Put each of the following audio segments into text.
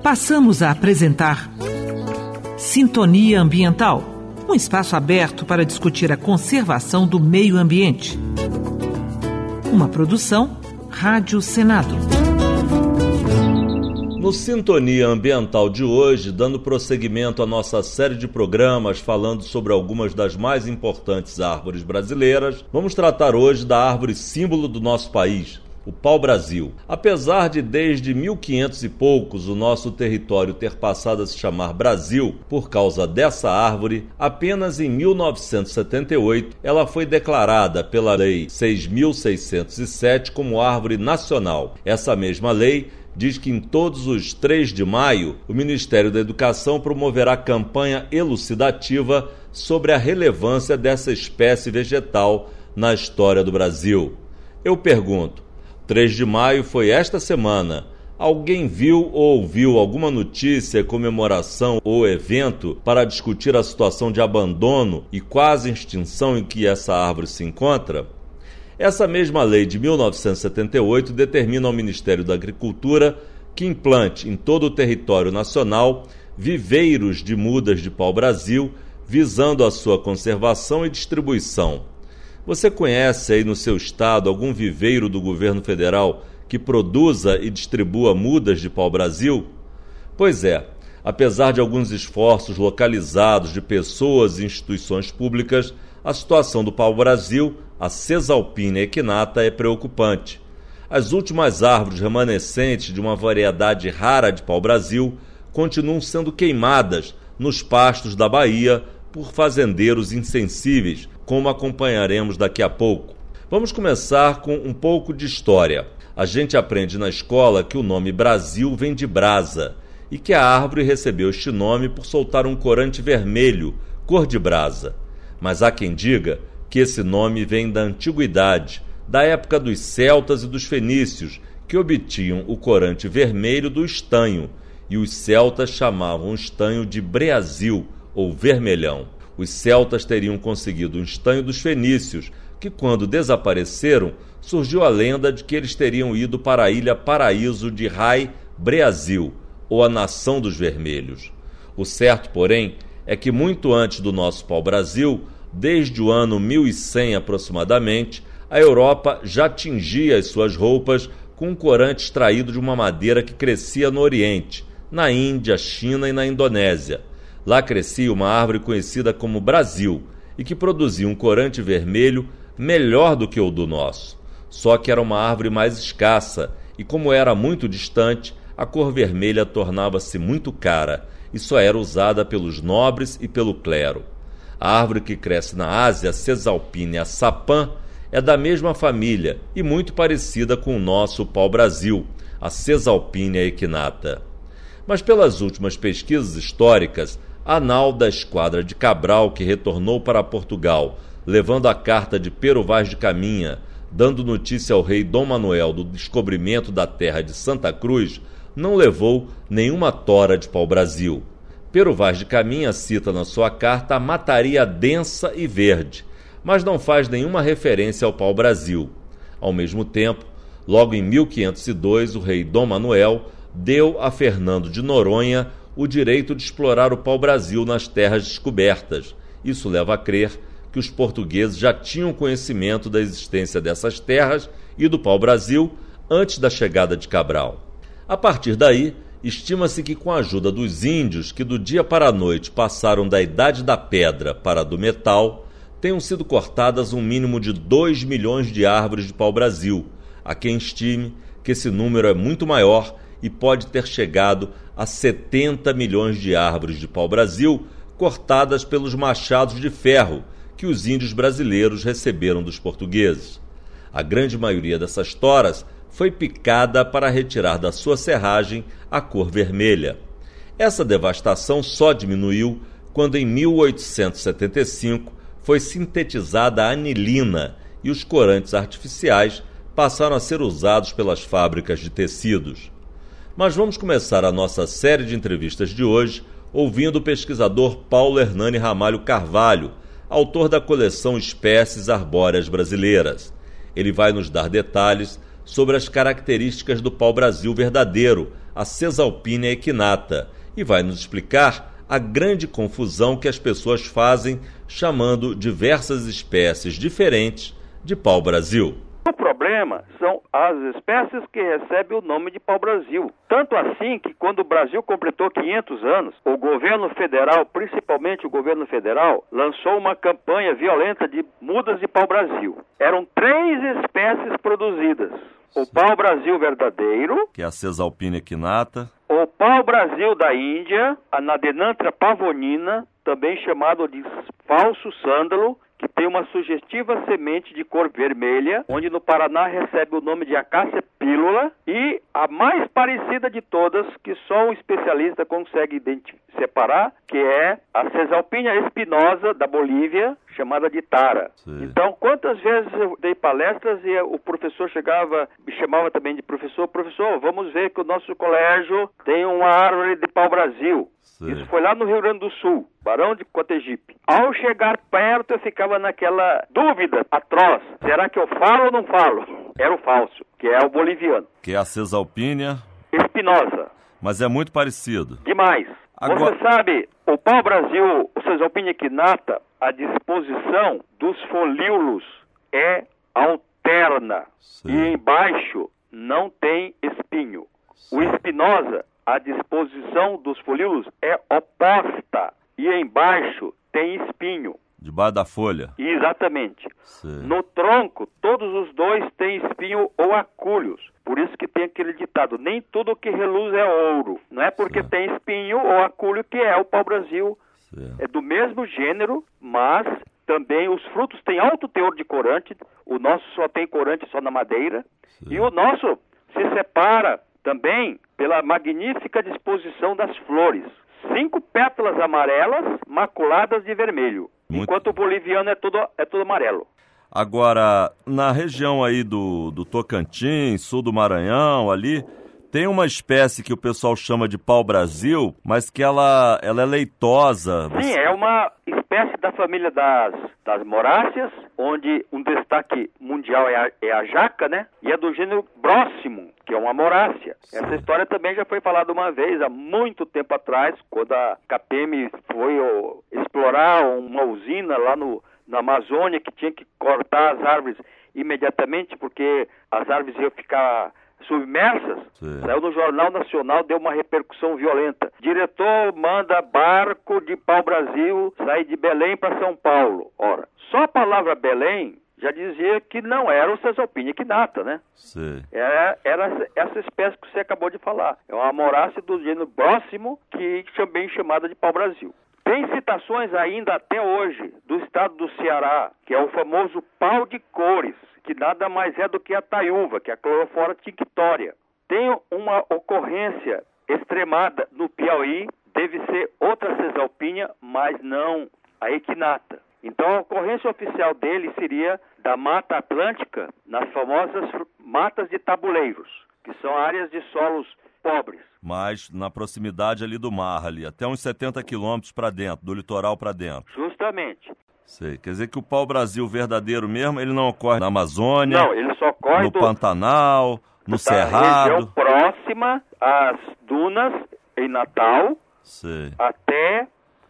Passamos a apresentar Sintonia Ambiental, um espaço aberto para discutir a conservação do meio ambiente. Uma produção Rádio Senado. No Sintonia Ambiental de hoje, dando prosseguimento à nossa série de programas falando sobre algumas das mais importantes árvores brasileiras, vamos tratar hoje da árvore símbolo do nosso país, o pau-brasil. Apesar de desde 1500 e poucos o nosso território ter passado a se chamar Brasil por causa dessa árvore, apenas em 1978 ela foi declarada pela Lei 6.607 como árvore nacional. Essa mesma lei diz que em todos os 3 de maio o Ministério da Educação promoverá campanha elucidativa sobre a relevância dessa espécie vegetal na história do Brasil. Eu pergunto, 3 de maio foi esta semana. Alguém viu ou ouviu alguma notícia, comemoração ou evento para discutir a situação de abandono e quase extinção em que essa árvore se encontra? Essa mesma lei de 1978 determina ao Ministério da Agricultura que implante em todo o território nacional viveiros de mudas de pau-brasil, visando a sua conservação e distribuição. Você conhece aí no seu estado algum viveiro do governo federal que produza e distribua mudas de pau-brasil? Pois é, apesar de alguns esforços localizados de pessoas e instituições públicas, a situação do pau-brasil, a Cesalpínia equinata, é preocupante. As últimas árvores remanescentes de uma variedade rara de pau-brasil continuam sendo queimadas nos pastos da Bahia por fazendeiros insensíveis, como acompanharemos daqui a pouco. Vamos começar com um pouco de história. A gente aprende na escola que o nome Brasil vem de brasa e que a árvore recebeu este nome por soltar um corante vermelho, cor de brasa. Mas há quem diga que esse nome vem da antiguidade, da época dos celtas e dos fenícios, que obtinham o corante vermelho do estanho, e os celtas chamavam o estanho de breazil, ou vermelhão. Os celtas teriam conseguido um estanho dos fenícios, que quando desapareceram, surgiu a lenda de que eles teriam ido para a ilha Paraíso de Rai Breazil, ou a Nação dos Vermelhos. O certo, porém, é que muito antes do nosso pau-brasil, desde o ano 1100 aproximadamente, a Europa já tingia as suas roupas com um corante extraído de uma madeira que crescia no Oriente, na Índia, China e na Indonésia. Lá crescia uma árvore conhecida como Brasil e que produzia um corante vermelho melhor do que o do nosso. Só que era uma árvore mais escassa e, como era muito distante, a cor vermelha tornava-se muito cara e só era usada pelos nobres e pelo clero. A árvore que cresce na Ásia, Cesalpínia sapã, é da mesma família e muito parecida com o nosso pau-brasil, a Cesalpínia equinata. Mas pelas últimas pesquisas históricas, a nau da Esquadra de Cabral, que retornou para Portugal, levando a carta de Pero Vaz de Caminha, dando notícia ao rei Dom Manuel do descobrimento da terra de Santa Cruz, não levou nenhuma tora de pau-brasil. Pero Vaz de Caminha cita na sua carta a mataria densa e verde, mas não faz nenhuma referência ao pau-brasil. Ao mesmo tempo, logo em 1502, o rei Dom Manuel deu a Fernando de Noronha o direito de explorar o pau-brasil nas terras descobertas. Isso leva a crer que os portugueses já tinham conhecimento da existência dessas terras e do pau-brasil antes da chegada de Cabral. A partir daí, estima-se que com a ajuda dos índios, que do dia para a noite passaram da idade da pedra para a do metal, tenham sido cortadas um mínimo de 2 milhões de árvores de pau-brasil. Há quem estime que esse número é muito maior e pode ter chegado a 70 milhões de árvores de pau-brasil cortadas pelos machados de ferro que os índios brasileiros receberam dos portugueses. A grande maioria dessas toras foi picada para retirar da sua serragem a cor vermelha. Essa devastação só diminuiu quando em 1875 foi sintetizada a anilina e os corantes artificiais passaram a ser usados pelas fábricas de tecidos. Mas vamos começar a nossa série de entrevistas de hoje ouvindo o pesquisador Paulo Hernani Ramalho Carvalho, autor da coleção Espécies Arbóreas Brasileiras. Ele vai nos dar detalhes sobre as características do pau-brasil verdadeiro, a Cesalpínia equinata, e vai nos explicar a grande confusão que as pessoas fazem chamando diversas espécies diferentes de pau-brasil. O problema são as espécies que recebem o nome de pau-brasil. Tanto assim que quando o Brasil completou 500 anos, o governo federal, principalmente o governo federal, lançou uma campanha violenta de mudas de pau-brasil. Eram 3 espécies produzidas. O pau-brasil verdadeiro, que é a Cesalpínia equinata, o pau-brasil da Índia, a Nadenanthra pavonina, também chamado de falso sândalo, que tem uma sugestiva semente de cor vermelha, onde no Paraná recebe o nome de acácia pílula, e a mais parecida de todas, que só um especialista consegue separar, que é a Cesalpínia espinosa da Bolívia, chamada de tara. Sim. Então, quantas vezes eu dei palestras e o professor chegava, me chamava também de professor, vamos ver que o nosso colégio tem uma árvore de pau-brasil. Sim. Isso foi lá no Rio Grande do Sul, Barão de Cotegipe. Ao chegar perto, eu ficava naquela dúvida atroz. Será que eu falo ou não falo? Era o falso, que é o boliviano. Que é a Cesalpínia espinosa. Mas é muito parecido. Demais. Agora... Você sabe, o pau-brasil, o Cesalpínia equinata, a disposição dos folíolos é alterna. Sim. E embaixo não tem espinho. Sim. O espinosa, a disposição dos folíolos é oposta. E embaixo tem espinho. Debaixo da folha. Exatamente. Sim. No tronco, todos os dois têm espinho ou acúlios. Por isso que tem aquele ditado, nem tudo que reluz é ouro. Não é porque tem espinho ou acúlio que é o pau-brasil. É do mesmo gênero, mas também os frutos têm alto teor de corante. O nosso só tem corante só na madeira. Sim. E o nosso se separa também pela magnífica disposição das flores. 5 pétalas amarelas maculadas de vermelho. Enquanto o boliviano é todo amarelo. Agora, na região aí do Tocantins, sul do Maranhão, ali, tem uma espécie que o pessoal chama de pau-brasil, mas que ela é leitosa. Sim, é uma espécie da família das moráceas, onde um destaque mundial é a jaca, né? E é do gênero Brósimo, que é uma morácea. Sim. Essa história também já foi falada uma vez, há muito tempo atrás, quando a CAPEM foi explorar uma usina lá na Amazônia, que tinha que cortar as árvores imediatamente, porque as árvores iam ficar submersas. Sim. Saiu no Jornal Nacional, deu uma repercussão violenta. Diretor manda barco de pau-brasil sair de Belém para São Paulo. Ora, só a palavra Belém já dizia que não era o Cesalpínia equinata, né? Sim. Era essa espécie que você acabou de falar. É uma morácea do gênero Brósimo, que também chamada de pau-brasil. Tem citações ainda até hoje do estado do Ceará, que é o famoso pau de cores, que nada mais é do que a taiúva, que é a Chlorophora tinctória. Tem uma ocorrência extremada no Piauí, deve ser outra Cesalpínia, mas não a equinata. Então a ocorrência oficial dele seria da Mata Atlântica, nas famosas matas de tabuleiros, que são áreas de solos pobres. Mas na proximidade ali do mar, ali, até uns 70 quilômetros para dentro, do litoral para dentro. Justamente. Sei. Quer dizer que o pau-brasil verdadeiro mesmo, ele não ocorre na Amazônia, não, ele só ocorre no Pantanal, no da Cerrado. Região próxima às dunas em Natal, sei, até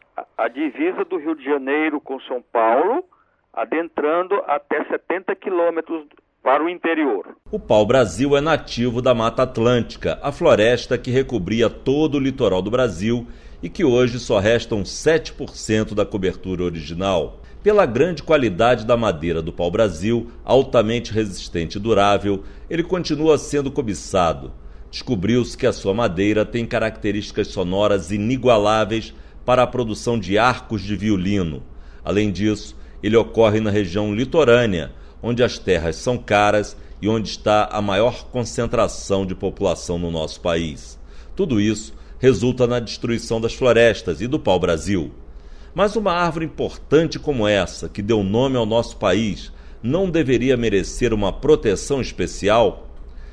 a divisa do Rio de Janeiro com São Paulo, adentrando até 70 quilômetros para o interior. O pau-brasil é nativo da Mata Atlântica, a floresta que recobria todo o litoral do Brasil e que hoje só restam 7% da cobertura original. Pela grande qualidade da madeira do pau-brasil, altamente resistente e durável, ele continua sendo cobiçado. Descobriu-se que a sua madeira tem características sonoras inigualáveis para a produção de arcos de violino. Além disso, ele ocorre na região litorânea, onde as terras são caras e onde está a maior concentração de população no nosso país. Tudo isso resulta na destruição das florestas e do pau-brasil. Mas uma árvore importante como essa, que deu nome ao nosso país, não deveria merecer uma proteção especial?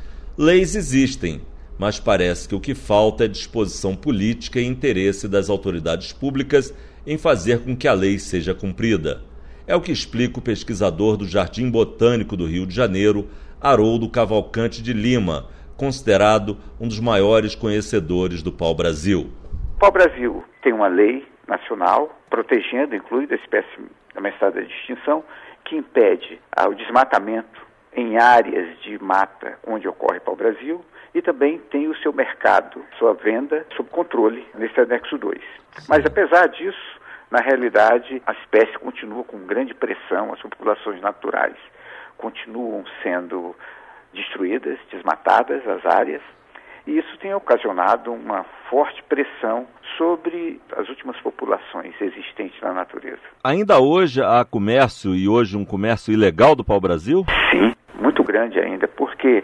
Leis existem, mas parece que o que falta é disposição política e interesse das autoridades públicas em fazer com que a lei seja cumprida. É o que explica o pesquisador do Jardim Botânico do Rio de Janeiro, Haroldo Cavalcante de Lima, considerado um dos maiores conhecedores do pau-brasil. O pau-brasil tem uma lei nacional protegendo, incluindo a espécie ameaçada de extinção, que impede o desmatamento em áreas de mata onde ocorre pau-brasil, e também tem o seu mercado, sua venda, sob controle nesse anexo 2. Mas apesar disso, na realidade, a espécie continua com grande pressão, as populações naturais continuam sendo destruídas, desmatadas as áreas, e isso tem ocasionado uma forte pressão sobre as últimas populações existentes na natureza. Ainda hoje há comércio, e hoje um comércio ilegal do pau-brasil? Sim, muito grande ainda, porque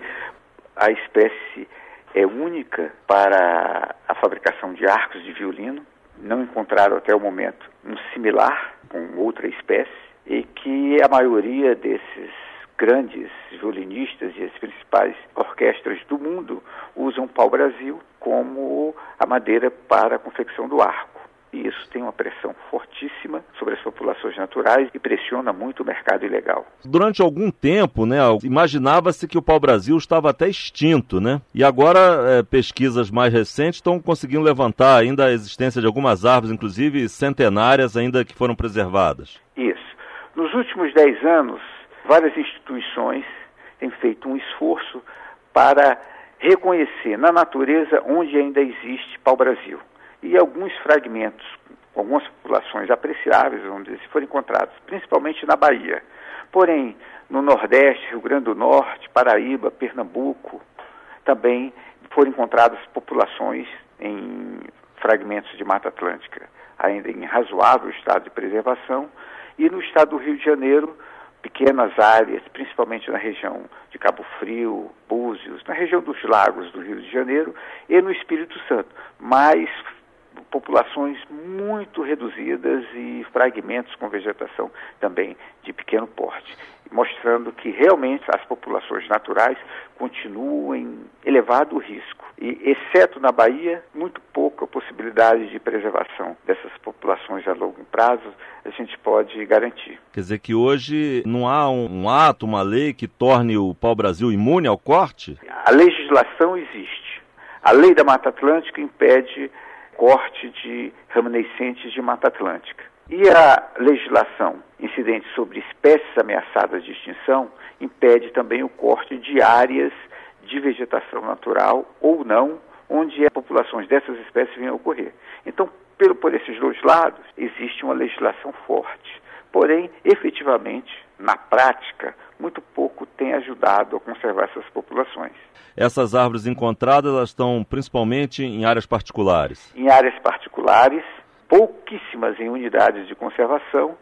a espécie é única para a fabricação de arcos de violino. Não encontraram até o momento um similar com outra espécie, e que a maioria desses grandes violinistas e as principais orquestras do mundo usam pau-brasil como a madeira para a confecção do arco. E isso tem uma pressão fortíssima sobre as populações naturais e pressiona muito o mercado ilegal. Durante algum tempo, imaginava-se que o pau-brasil estava até extinto, E agora pesquisas mais recentes estão conseguindo levantar ainda a existência de algumas árvores, inclusive centenárias, ainda que foram preservadas. Isso. Nos últimos 10 anos, várias instituições têm feito um esforço para reconhecer na natureza onde ainda existe pau-brasil. E alguns fragmentos, algumas populações apreciáveis, onde foram encontrados, principalmente na Bahia. Porém, no Nordeste, Rio Grande do Norte, Paraíba, Pernambuco, também foram encontradas populações em fragmentos de Mata Atlântica, ainda em razoável estado de preservação, e no estado do Rio de Janeiro, pequenas áreas, principalmente na região de Cabo Frio, Búzios, na região dos lagos do Rio de Janeiro e no Espírito Santo, mas populações muito reduzidas e fragmentos com vegetação também de pequeno porte, mostrando que realmente as populações naturais continuam em elevado risco. E, exceto na Bahia, muito pouca possibilidade de preservação dessas populações a longo prazo a gente pode garantir. Quer dizer que hoje não há um ato, uma lei que torne o pau-brasil imune ao corte? A legislação existe. A lei da Mata Atlântica impede corte de remanescentes de Mata Atlântica. E a legislação incidente sobre espécies ameaçadas de extinção impede também o corte de áreas de vegetação natural ou não, onde as populações dessas espécies venham a ocorrer. Então, por esses dois lados, existe uma legislação forte. Porém, efetivamente, na prática, muito pouco tem ajudado a conservar essas populações. Essas árvores encontradas, elas estão principalmente em áreas particulares? Em áreas particulares, pouquíssimas em unidades de conservação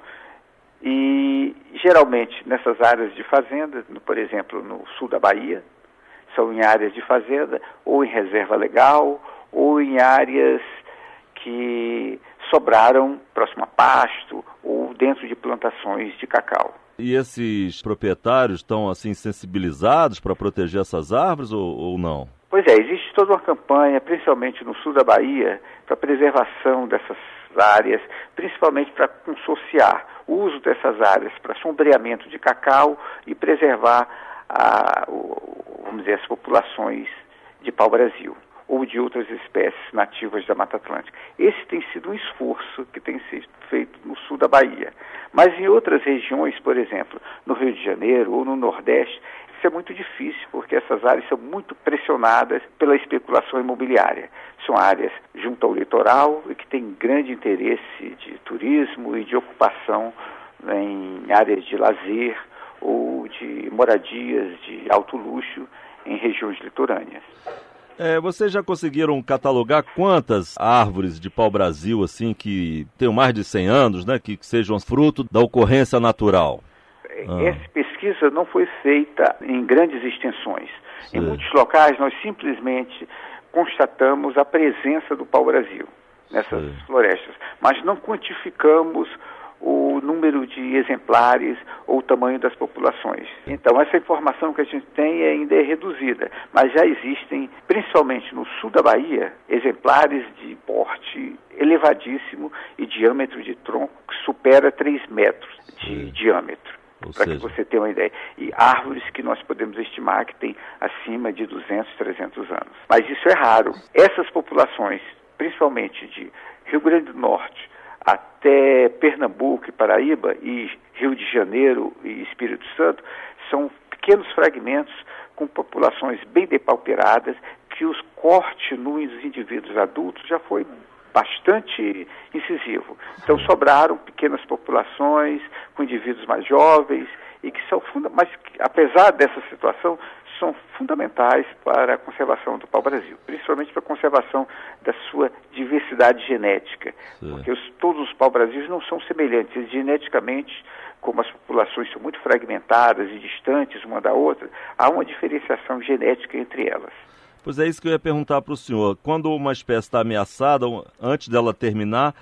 e, geralmente, nessas áreas de fazenda, por exemplo, no sul da Bahia, são em áreas de fazenda ou em reserva legal ou em áreas que sobraram próximo a pasto ou dentro de plantações de cacau. E esses proprietários estão assim sensibilizados para proteger essas árvores ou não? Pois é, existe toda uma campanha, principalmente no sul da Bahia, para a preservação dessas áreas, principalmente para consorciar o uso dessas áreas para sombreamento de cacau e preservar as populações de pau-brasil ou de outras espécies nativas da Mata Atlântica. Esse tem sido um esforço que tem sido feito no sul da Bahia. Mas em outras regiões, por exemplo, no Rio de Janeiro ou no Nordeste, isso é muito difícil, porque essas áreas são muito pressionadas pela especulação imobiliária. São áreas junto ao litoral e que têm grande interesse de turismo e de ocupação em áreas de lazer ou de moradias de alto luxo em regiões litorâneas. Vocês já conseguiram catalogar quantas árvores de pau-brasil assim que tenham mais de 100 anos, que sejam fruto da ocorrência natural? Essa pesquisa não foi feita em grandes extensões. Sim. Em muitos locais nós simplesmente constatamos a presença do pau-brasil nessas florestas, mas não quantificamos o número de exemplares ou o tamanho das populações. Então, essa informação que a gente tem ainda é reduzida, mas já existem, principalmente no sul da Bahia, exemplares de porte elevadíssimo e diâmetro de tronco que supera 3 metros de diâmetro. para que você tenha uma ideia. E árvores que nós podemos estimar que têm acima de 200, 300 anos. Mas isso é raro. Essas populações, principalmente de Rio Grande do Norte até Pernambuco e Paraíba, e Rio de Janeiro e Espírito Santo, são pequenos fragmentos com populações bem depauperadas, que os cortes nos indivíduos adultos já foi bastante incisivo. Então sobraram pequenas populações com indivíduos mais jovens e que são mas apesar dessa situação são fundamentais para a conservação do pau-brasil, principalmente para a conservação da sua diversidade genética. Sim. Porque todos os pau-brasis não são semelhantes, e geneticamente, como as populações são muito fragmentadas e distantes uma da outra, há uma diferenciação genética entre elas. Pois é isso que eu ia perguntar para o senhor. Quando uma espécie está ameaçada, antes dela terminar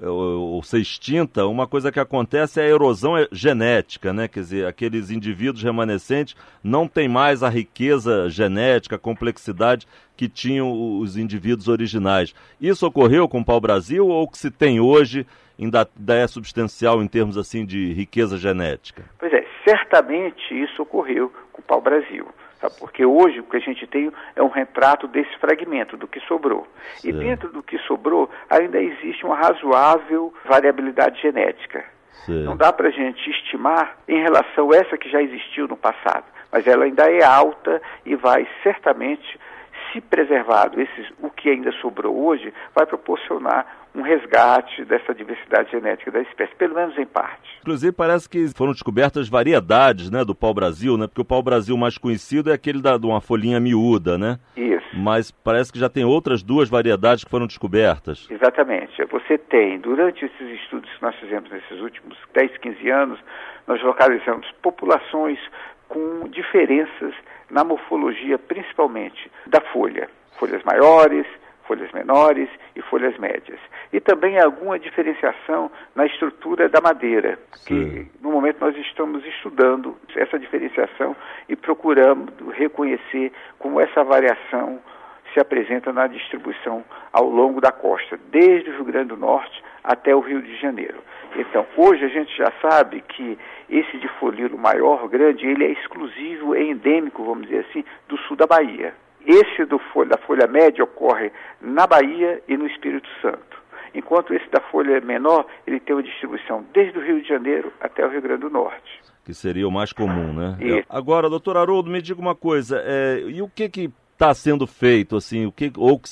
ou ser extinta, uma coisa que acontece é a erosão genética, né? Quer dizer, aqueles indivíduos remanescentes não têm mais a riqueza genética, a complexidade que tinham os indivíduos originais. Isso ocorreu com o pau-brasil ou o que se tem hoje ainda é substancial em termos assim de riqueza genética? Pois é, certamente isso ocorreu com o pau-brasil. Porque hoje o que a gente tem é um retrato desse fragmento, do que sobrou. Sim. E dentro do que sobrou ainda existe uma razoável variabilidade genética. Sim. Não dá para a gente estimar em relação a essa que já existiu no passado, mas ela ainda é alta e vai certamente, se preservado o que ainda sobrou hoje, vai proporcionar um resgate dessa diversidade genética da espécie, pelo menos em parte. Inclusive parece que foram descobertas variedades, né, do pau-brasil, né, porque o pau-brasil mais conhecido é aquele de uma folhinha miúda, né? Isso. Mas parece que já tem outras duas variedades que foram descobertas. Exatamente. Você tem, durante esses estudos que nós fizemos nesses últimos 10, 15 anos, nós localizamos populações com diferenças na morfologia, principalmente da folha. Folhas maiores, folhas menores e folhas médias. E também alguma diferenciação na estrutura da madeira, que no momento nós estamos estudando essa diferenciação e procurando reconhecer como essa variação se apresenta na distribuição ao longo da costa, desde o Rio Grande do Norte até o Rio de Janeiro. Então, hoje a gente já sabe que esse de folheiro maior, grande, ele é exclusivo, é endêmico, vamos dizer assim, do sul da Bahia. Esse da folha média ocorre na Bahia e no Espírito Santo. Enquanto esse da folha menor, ele tem uma distribuição desde o Rio de Janeiro até o Rio Grande do Norte. Que seria o mais comum, né? Agora, doutor Haroldo, me diga uma coisa, e o que está sendo feito, assim, o que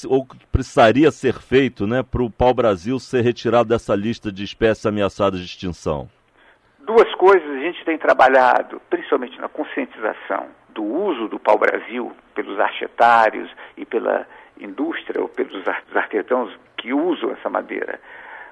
precisaria ser feito, né, para o pau-brasil ser retirado dessa lista de espécies ameaçadas de extinção? Duas coisas a gente tem trabalhado, principalmente na conscientização do uso do pau-brasil pelos archetários e pela indústria ou pelos artesãos que usam essa madeira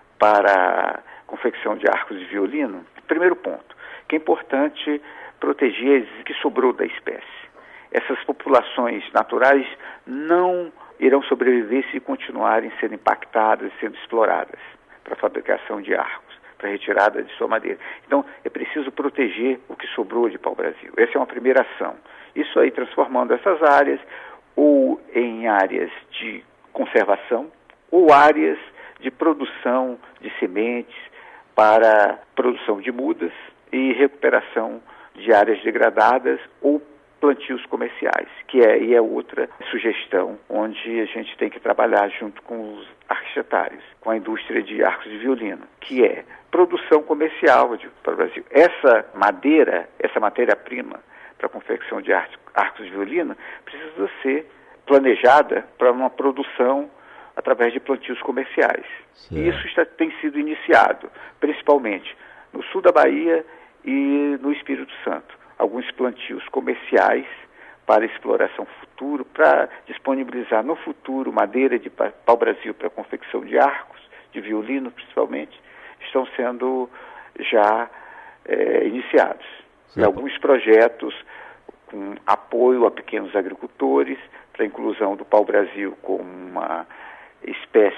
para confecção de arcos de violino. Primeiro ponto, que é importante proteger o que sobrou da espécie. Essas populações naturais não irão sobreviver se continuarem sendo impactadas, sendo exploradas para a fabricação de arcos, para a retirada de sua madeira. Então, é preciso proteger o que sobrou de pau-brasil. Essa é uma primeira ação. Isso aí transformando essas áreas ou em áreas de conservação ou áreas de produção de sementes para produção de mudas e recuperação de áreas degradadas ou plantios comerciais, que é outra sugestão onde a gente tem que trabalhar junto com os arquitetários, com a indústria de arcos de violino, que é produção comercial para o Brasil. Essa madeira, essa matéria-prima para a confecção de arcos de violino precisa ser planejada para uma produção através de plantios comerciais. E isso tem sido iniciado, principalmente no sul da Bahia e no Espírito Santo. Alguns plantios comerciais para exploração futuro, para disponibilizar no futuro madeira de pau-brasil para a confecção de arcos, de violino principalmente, estão sendo já iniciados. E alguns projetos com apoio a pequenos agricultores para a inclusão do pau-brasil como uma espécie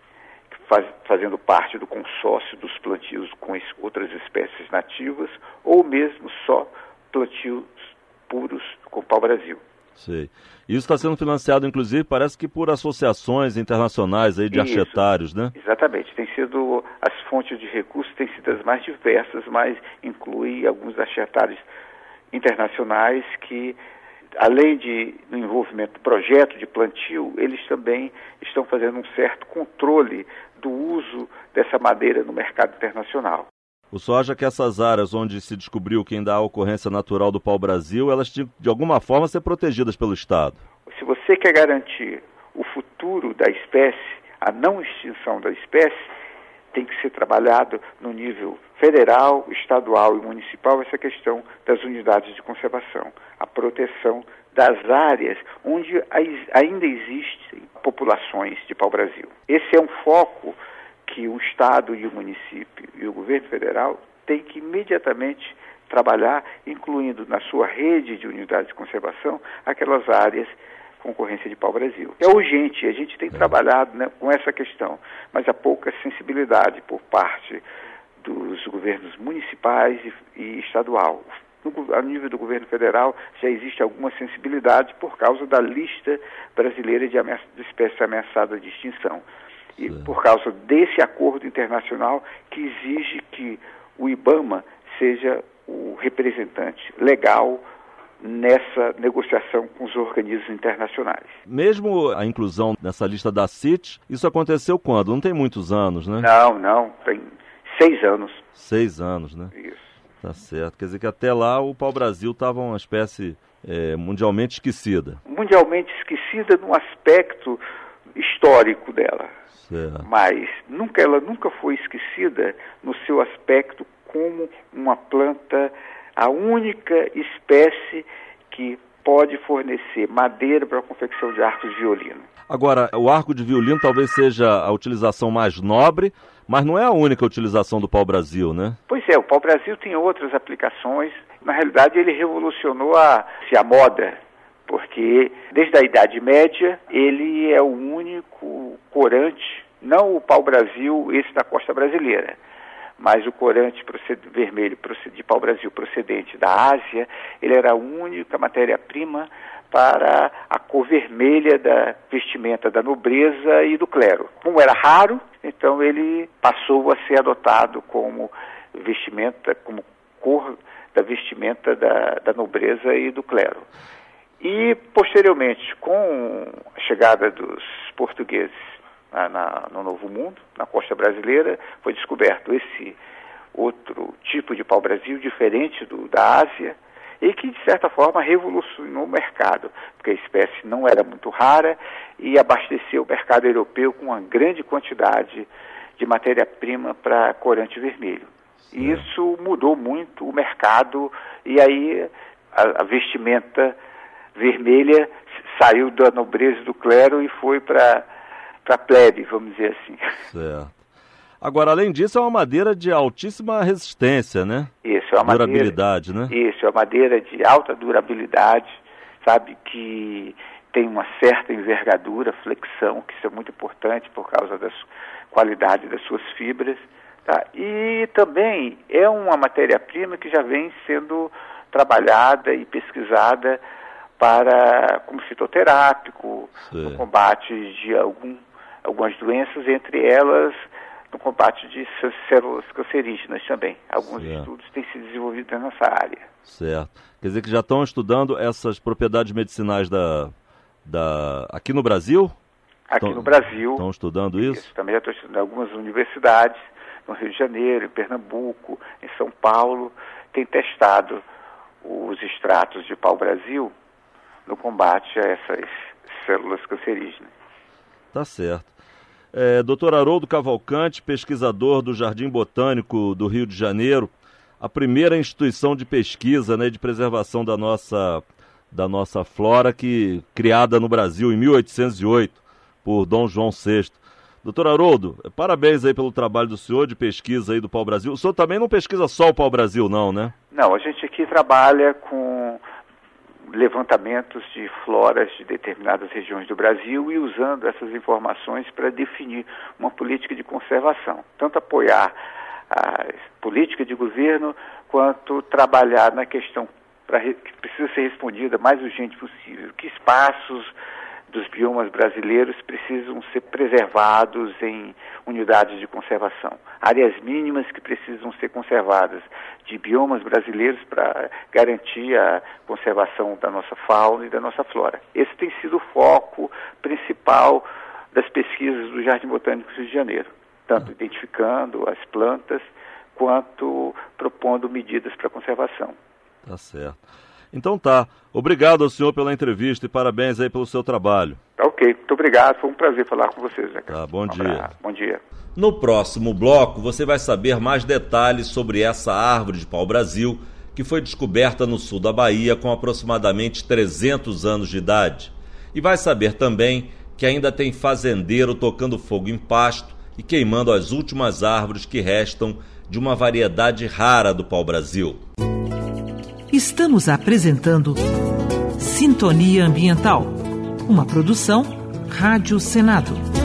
fazendo parte do consórcio dos plantios com outras espécies nativas ou mesmo só plantios puros com pau-brasil. Sei. Isso está sendo financiado, inclusive, parece que por associações internacionais aí de archetários, né? Exatamente. As fontes de recursos têm sido as mais diversas, mas inclui alguns archetários internacionais que, além do envolvimento do projeto de plantio, eles também estão fazendo um certo controle do uso dessa madeira no mercado internacional. O senhor acha que essas áreas onde se descobriu que ainda há ocorrência natural do pau-brasil, elas tinham, de alguma forma, ser protegidas pelo Estado? Se você quer garantir o futuro da espécie, a não extinção da espécie, tem que ser trabalhado no nível federal, estadual e municipal essa questão das unidades de conservação, a proteção das áreas onde ainda existem populações de pau-brasil. Esse é um foco que o Estado e o município e o governo federal têm que imediatamente trabalhar, incluindo na sua rede de unidades de conservação, aquelas áreas com ocorrência de pau-brasil. É urgente, a gente tem trabalhado, né, com essa questão, mas há pouca sensibilidade por parte dos governos municipais e estadual. A nível do governo federal já existe alguma sensibilidade por causa da lista brasileira de espécies ameaçadas de extinção. E por causa desse acordo internacional que exige que o IBAMA seja o representante legal nessa negociação com os organismos internacionais. Mesmo a inclusão nessa lista da CITES, isso aconteceu quando? Não tem muitos anos, né? Não, tem 6 anos. 6 anos, né? Isso. Tá certo. Quer dizer que até lá o pau-brasil estava uma espécie mundialmente esquecida. Mundialmente esquecida no aspecto histórico dela. Certo. Mas ela nunca foi esquecida no seu aspecto como uma planta, a única espécie que pode fornecer madeira para a confecção de arcos de violino. Agora, o arco de violino talvez seja a utilização mais nobre, mas não é a única utilização do pau-brasil, né? Pois é, o pau-brasil tem outras aplicações. Na realidade, ele revolucionou a moda, porque desde a Idade Média ele é o único corante, não o pau-brasil, esse da costa brasileira, mas o corante vermelho de pau-brasil procedente da Ásia, ele era a única matéria-prima para a cor vermelha da vestimenta da nobreza e do clero. Como era raro, então ele passou a ser adotado como vestimenta, como cor da vestimenta da nobreza e do clero. E, posteriormente, com a chegada dos portugueses no Novo Mundo, na costa brasileira, foi descoberto esse outro tipo de pau-brasil, diferente da Ásia, e que, de certa forma, revolucionou o mercado, porque a espécie não era muito rara e abasteceu o mercado europeu com uma grande quantidade de matéria-prima para corante vermelho. E isso mudou muito o mercado, e aí a vestimenta vermelha saiu da nobreza e do clero e foi para a plebe, vamos dizer assim. Certo. Agora, além disso, é uma madeira de altíssima resistência, né? Isso, é uma durabilidade, madeira, né? Isso, é uma madeira de alta durabilidade, sabe, que tem uma certa envergadura, flexão, que isso é muito importante por causa da qualidade das suas fibras, tá? E também é uma matéria-prima que já vem sendo trabalhada e pesquisada como fitoterápico, no combate de algumas doenças, entre elas no combate de células cancerígenas também. Alguns estudos têm se desenvolvido nessa área. Certo. Quer dizer que já estão estudando essas propriedades medicinais aqui no Brasil? Aqui no Brasil. Estão estudando isso? Também já estou estudando em algumas universidades, no Rio de Janeiro, em Pernambuco, em São Paulo, tem testado os extratos de pau-brasil no combate a essas células cancerígenas. Tá certo. Dr. Haroldo Cavalcante, pesquisador do Jardim Botânico do Rio de Janeiro, a primeira instituição de pesquisa, né, de preservação da nossa flora, criada no Brasil em 1808 por Dom João VI. Doutor Haroldo, parabéns aí pelo trabalho do senhor de pesquisa aí do pau-brasil. O senhor também não pesquisa só o pau-brasil, não, né? Não, a gente aqui trabalha com levantamentos de floras de determinadas regiões do Brasil e usando essas informações para definir uma política de conservação. Tanto apoiar a política de governo, quanto trabalhar na questão que precisa ser respondida o mais urgente possível. Que espaços dos biomas brasileiros precisam ser preservados em unidades de conservação. Áreas mínimas que precisam ser conservadas de biomas brasileiros para garantir a conservação da nossa fauna e da nossa flora. Esse tem sido o foco principal das pesquisas do Jardim Botânico do Rio de Janeiro, tanto identificando as plantas quanto propondo medidas para conservação. Tá certo. Então tá. Obrigado ao senhor pela entrevista e parabéns aí pelo seu trabalho. Tá ok. Muito obrigado. Foi um prazer falar com vocês, né, cara? Tá, bom dia. Bom dia. No próximo bloco, você vai saber mais detalhes sobre essa árvore de pau-brasil que foi descoberta no sul da Bahia com aproximadamente 300 anos de idade. E vai saber também que ainda tem fazendeiro tocando fogo em pasto e queimando as últimas árvores que restam de uma variedade rara do pau-brasil. Estamos apresentando Sintonia Ambiental, uma produção Rádio Senado.